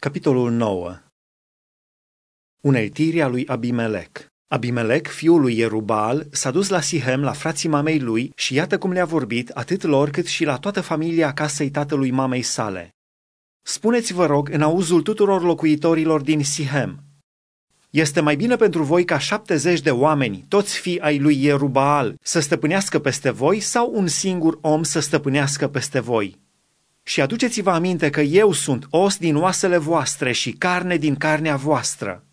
Capitolul 9. Uneltirea lui Abimelec. Abimelec, fiul lui Ierubal, s-a dus la Sihem, la frații mamei lui, și iată cum le-a vorbit atât lor cât și la toată familia casei tatălui mamei sale. Spuneți, vă rog, în auzul tuturor locuitorilor din Sihem: este mai bine pentru voi ca 70 de oameni, toți fii ai lui Ierubal, să stăpânească peste voi, sau un singur om să stăpânească peste voi? Și aduceți-vă aminte că eu sunt os din oasele voastre și carne din carnea voastră.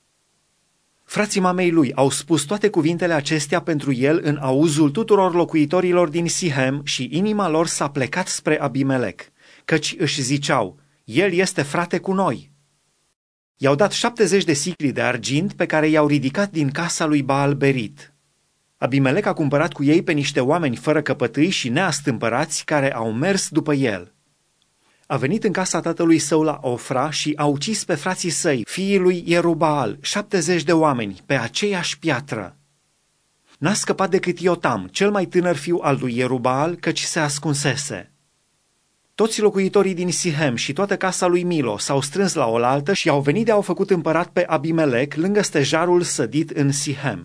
Frații mamei lui au spus toate cuvintele acestea pentru el în auzul tuturor locuitorilor din Sihem și inima lor s-a plecat spre Abimelec, căci își ziceau: el este frate cu noi. I-au dat 70 de sicli de argint pe care i-au ridicat din casa lui Baal-Berit. Abimelec a cumpărat cu ei pe niște oameni fără căpătâi și neastâmpărați care au mers după el. A venit în casa tatălui său la Ofra și a ucis pe frații săi, fiii lui Ierubal, 70 de oameni, pe aceeași piatră. N-a scăpat decât Iotam, cel mai tânăr fiu al lui Ierubal, căci se ascunsese. Toți locuitorii din Sihem și toată casa lui Milo s-au strâns la oaltă și au venit de au făcut împărat pe Abimelec lângă stejarul sădit în Sihem.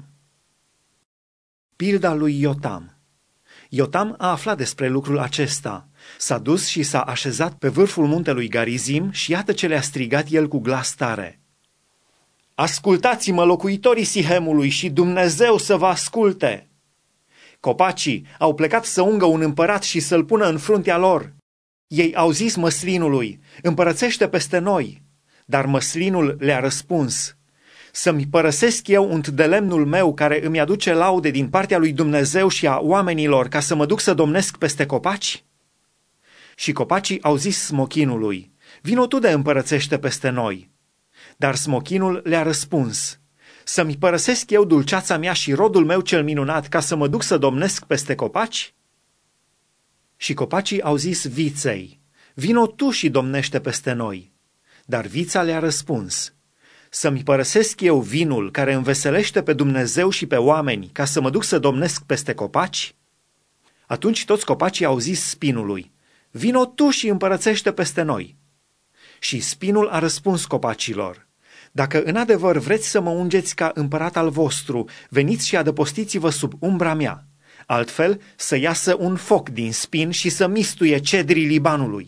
Pilda lui Iotam. Iotam a aflat despre lucrul acesta. S-a dus și s-a așezat pe vârful muntelui Garizim și iată ce le-a strigat el cu glas tare: ascultați-mă, locuitorii Sihemului, și Dumnezeu să vă asculte! Copacii au plecat să ungă un împărat și să-l pună în fruntea lor. Ei au zis măslinului: împărățește peste noi. Dar măslinul le-a răspuns: să-mi părăsesc eu unt de lemnul meu care îmi aduce laude din partea lui Dumnezeu și a oamenilor, ca să mă duc să domnesc peste copaci? Și copacii au zis smochinului: vino tu de împărățește peste noi. Dar smochinul le-a răspuns: să-mi părăsesc eu dulceața mea și rodul meu cel minunat, ca să mă duc să domnesc peste copaci? Și copacii au zis viței: vino tu și domnește peste noi. Dar vița le-a răspuns: să-mi părăsesc eu vinul care înveselește pe Dumnezeu și pe oameni, ca să mă duc să domnesc peste copaci? Atunci toți copacii au zis spinului: vino tu și împărățește peste noi. Și spinul a răspuns copacilor: dacă în adevăr vreți să mă ungeți ca împărat al vostru, veniți și adăpostiți-vă sub umbra mea, altfel să iasă un foc din spin și să mistuie cedrii Libanului.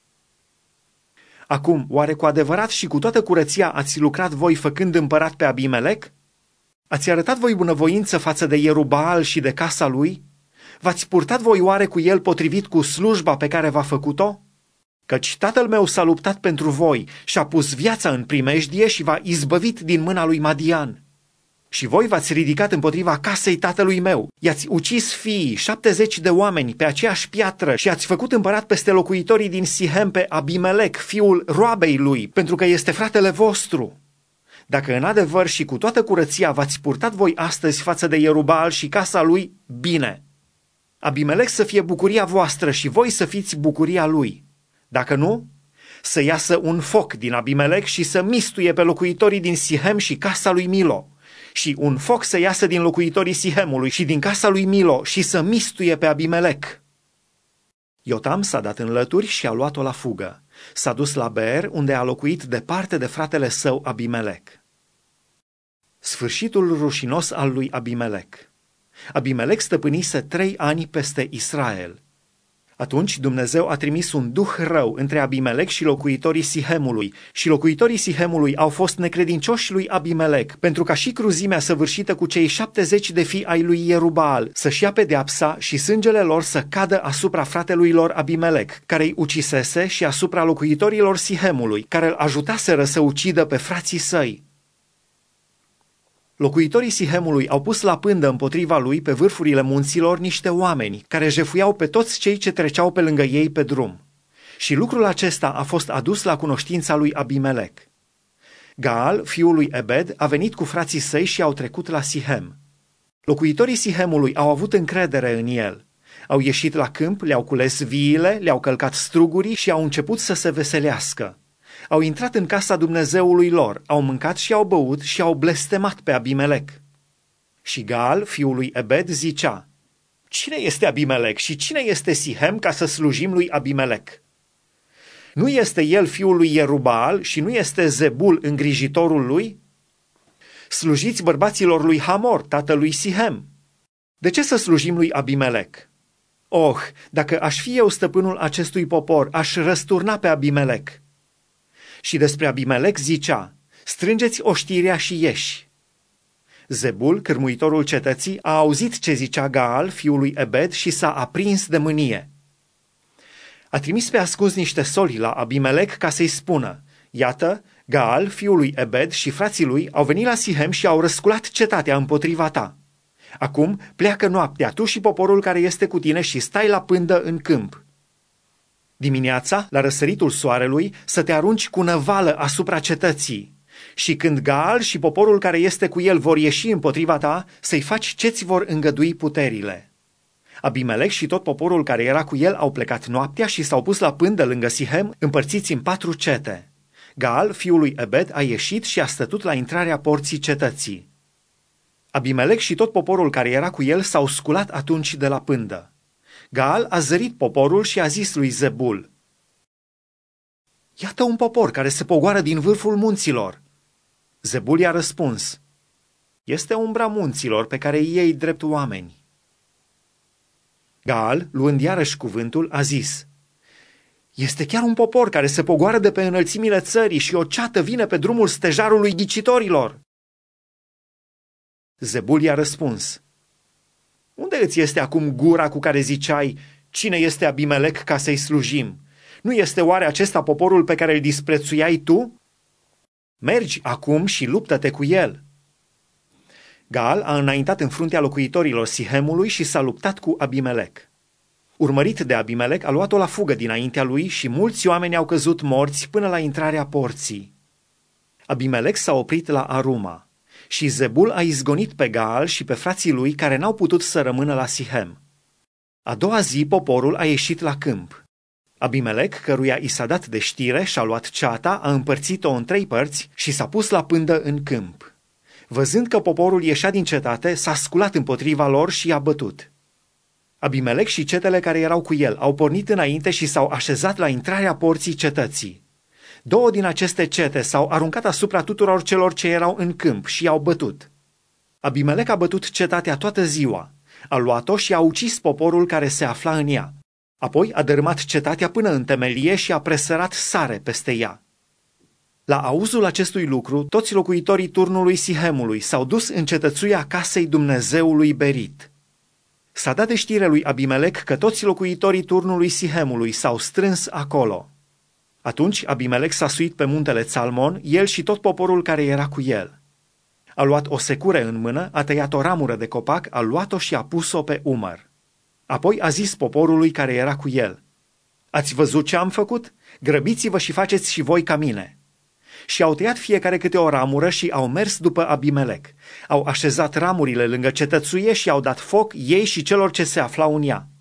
Acum, oare cu adevărat și cu toată curăția ați lucrat voi făcând împărat pe Abimelec? Ați arătat voi bunăvoință față de Ierubal și de casa lui? V-ați purtat voi oare cu el potrivit cu slujba pe care v-a făcut-o? Căci tatăl meu s-a luptat pentru voi și-a pus viața în primejdie și v-a izbăvit din mâna lui Madian. Și voi v-ați ridicat împotriva casei tatălui meu, i-ați ucis fiii, 70 de oameni, pe aceeași piatră și ați făcut împărat peste locuitorii din Sihem pe Abimelec, fiul roabei lui, pentru că este fratele vostru. Dacă în adevăr și cu toată curăția v-ați purtat voi astăzi față de Ierubal și casa lui, bine. Abimelec să fie bucuria voastră și voi să fiți bucuria lui. Dacă nu, să iasă un foc din Abimelec și să mistuie pe locuitorii din Sihem și casa lui Milo, și un foc să iasă din locuitorii Sihemului și din casa lui Milo și să mistuie pe Abimelec. Iotam s-a dat în lături și a luat-o la fugă. S-a dus la Beer, unde a locuit departe de fratele său Abimelec. Sfârșitul rușinos al lui Abimelec. Abimelec stăpânise 3 ani peste Israel. Atunci Dumnezeu a trimis un duh rău între Abimelec și locuitorii Sihemului, și locuitorii Sihemului au fost necredincioși lui Abimelec, pentru ca și cruzimea săvârșită cu cei 70 de fii ai lui Ierubal să-și ia pedeapsa și sângele lor să cadă asupra fratelui lor Abimelec, care îi ucisese, și asupra locuitorilor Sihemului, care îl ajutaseră să ucidă pe frații săi. Locuitorii Sihemului au pus la pândă împotriva lui pe vârfurile munților niște oameni care jefuiau pe toți cei ce treceau pe lângă ei pe drum. Și lucrul acesta a fost adus la cunoștința lui Abimelec. Gaal, fiul lui Ebed, a venit cu frații săi și au trecut la Sihem. Locuitorii Sihemului au avut încredere în el. Au ieșit la câmp, le-au cules viile, le-au călcat strugurii și au început să se veselească. Au intrat în casa Dumnezeului lor, au mâncat și au băut și au blestemat pe Abimelec. Și Gaal, fiul lui Ebed, zicea: cine este Abimelec și cine este Sihem ca să slujim lui Abimelec? Nu este el fiul lui Ierubal și nu este Zebul îngrijitorul lui? Slujiți bărbaților lui Hamor, tatălui Sihem. De ce să slujim lui Abimelec? Oh, dacă aș fi eu stăpânul acestui popor, aș răsturna pe Abimelec. Și despre Abimelec zicea, strângeți oștirea și ieși. Zebul, cârmuitorul cetății, a auzit ce zicea Gaal, fiul lui Ebed, și s-a aprins de mânie. A trimis pe ascuns niște soli la Abimelec ca să-i spună, iată, Gaal, fiul lui Ebed și frații lui au venit la Sihem și au răsculat cetatea împotriva ta. Acum pleacă noaptea, tu și poporul care este cu tine și stai la pândă în câmp. Dimineața, la răsăritul soarelui, să te arunci cu năvală asupra cetății. Și când Gaal și poporul care este cu el vor ieși împotriva ta, să-i faci ce-ți vor îngădui puterile. Abimelec și tot poporul care era cu el au plecat noaptea și s-au pus la pândă lângă Sihem, împărțiți în 4 cete. Gaal, fiul lui Ebed, a ieșit și a stătut la intrarea porții cetății. Abimelec și tot poporul care era cu el s-au sculat atunci de la pândă. Gaal a zărit poporul și a zis lui Zebul, iată un popor care se pogoară din vârful munților. Zebul i-a răspuns, este umbra munților pe care îi iei drept oameni. Gaal, luând iarăși cuvântul, a zis, este chiar un popor care se pogoară de pe înălțimile țării și o ceată vine pe drumul stejarului ghicitorilor. Zebul i-a răspuns, unde îți este acum gura cu care ziceai, cine este Abimelec ca să-i slujim? Nu este oare acesta poporul pe care îl disprețuiai tu? Mergi acum și luptă-te cu el. Gaal a înaintat în fruntea locuitorilor Sihemului și s-a luptat cu Abimelec. Urmărit de Abimelec, a luat-o la fugă dinaintea lui și mulți oameni au căzut morți până la intrarea porții. Abimelec s-a oprit la Aruma și Zebul a izgonit pe Gaal și pe frații lui care n-au putut să rămână la Sihem. A doua zi poporul a ieșit la câmp. Abimelec, căruia i s-a dat de știre, și-a luat ceata, a împărțit-o în 3 părți și s-a pus la pândă în câmp. Văzând că poporul ieșea din cetate, s-a sculat împotriva lor și i-a bătut. Abimelec și cetele care erau cu el au pornit înainte și s-au așezat la intrarea porții cetății. 2 din aceste cete s-au aruncat asupra tuturor celor ce erau în câmp și i-au bătut. Abimelec a bătut cetatea toată ziua, a luat-o și a ucis poporul care se afla în ea. Apoi a dărâmat cetatea până în temelie și a presărat sare peste ea. La auzul acestui lucru, toți locuitorii turnului Sihemului s-au dus în cetățuia casei Dumnezeului Berit. S-a dat de știre lui Abimelec că toți locuitorii turnului Sihemului s-au strâns acolo. Atunci Abimelec s-a suit pe muntele Țalmon, el și tot poporul care era cu el. A luat o secure în mână, a tăiat o ramură de copac, a luat-o și a pus-o pe umăr. Apoi a zis poporului care era cu el, ați văzut ce am făcut? Grăbiți-vă și faceți și voi ca mine. Și au tăiat fiecare câte o ramură și au mers după Abimelec. Au așezat ramurile lângă cetățuie și au dat foc ei și celor ce se aflau în ea.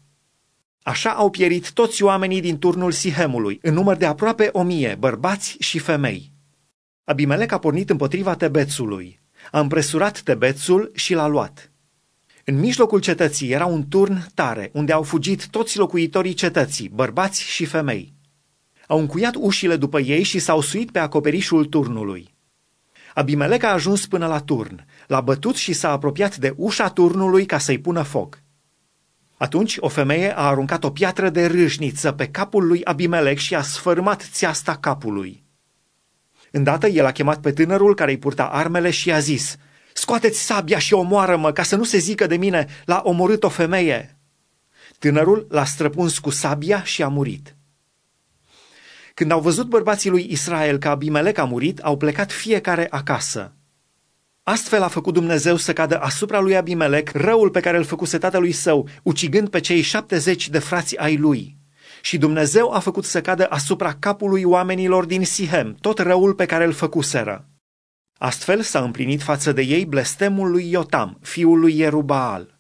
Așa au pierit toți oamenii din turnul Sihemului, în număr de aproape 1000, bărbați și femei. Abimelec a pornit împotriva Tebețului, a împresurat Tebețul și l-a luat. În mijlocul cetății era un turn tare, unde au fugit toți locuitorii cetății, bărbați și femei. Au încuiat ușile după ei și s-au suit pe acoperișul turnului. Abimelec a ajuns până la turn, l-a bătut și s-a apropiat de ușa turnului ca să-i pună foc. Atunci o femeie a aruncat o piatră de râșniță pe capul lui Abimelec și a sfărâmat țeasta capului. Îndată el a chemat pe tânărul care îi purta armele și i-a zis, scoateți sabia și omoară-mă, ca să nu se zică de mine, l-a omorât o femeie. Tânărul l-a străpuns cu sabia și a murit. Când au văzut bărbații lui Israel că Abimelec a murit, au plecat fiecare acasă. Astfel a făcut Dumnezeu să cadă asupra lui Abimelec răul pe care îl făcuse tatălui său, ucigând pe cei 70 de frați ai lui. Și Dumnezeu a făcut să cadă asupra capului oamenilor din Sihem tot răul pe care îl făcuseră. Astfel s-a împlinit față de ei blestemul lui Iotam, fiul lui Ierubaal.